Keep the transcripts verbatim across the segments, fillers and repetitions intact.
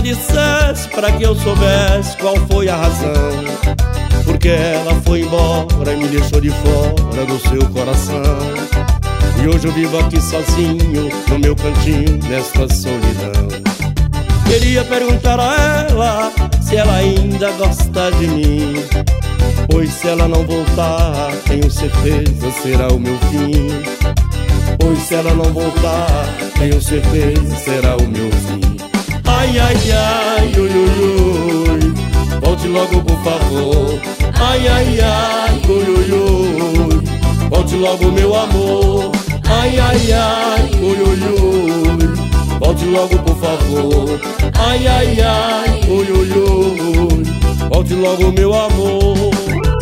dissesse pra que eu soubesse qual foi a razão, porque ela foi embora e me deixou de fora do seu coração. E hoje eu vivo aqui sozinho no meu cantinho nesta solidão. Queria perguntar a ela se ela ainda gosta de mim, pois se ela não voltar, tenho certeza será o meu fim. Pois se ela não voltar, tenho certeza será o meu fim. Ai, ai, ai, ui, ui, ui, volte logo por favor. Ai, ai, ai, ui, ui, ui, volte logo meu amor. Ai, ai, ai, ui, ui, ui, volte logo por favor. Ai, ai, ai, ui, ui, ui, volte logo meu amor.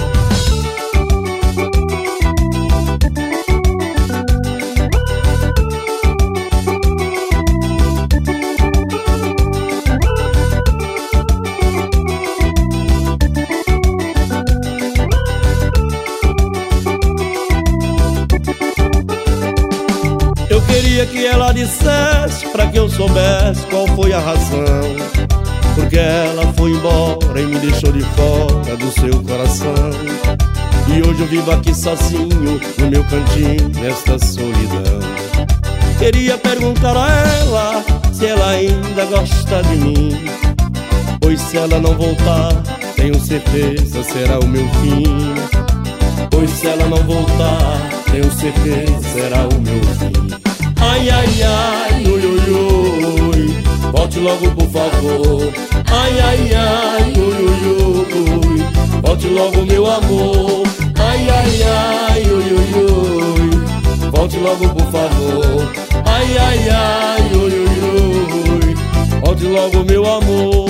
Eu queria que ela dissesse pra que eu soubesse qual foi a razão, porque ela foi embora e me deixou de fora do seu coração. E hoje eu vivo aqui sozinho no meu cantinho nesta solidão. Queria perguntar a ela se ela ainda gosta de mim, pois se ela não voltar, tenho certeza será o meu fim. Pois se ela não voltar, tenho certeza será o meu fim. Ai, ai, ai, ui, ui, ui, volte logo por favor. Ai, ai, ai, ui, ui, ui, volte logo meu amor. Ai, ai, ai, ui, ui, ui, volte logo por favor. Ai, ai, ai, ui, ui, ui, volte logo meu amor.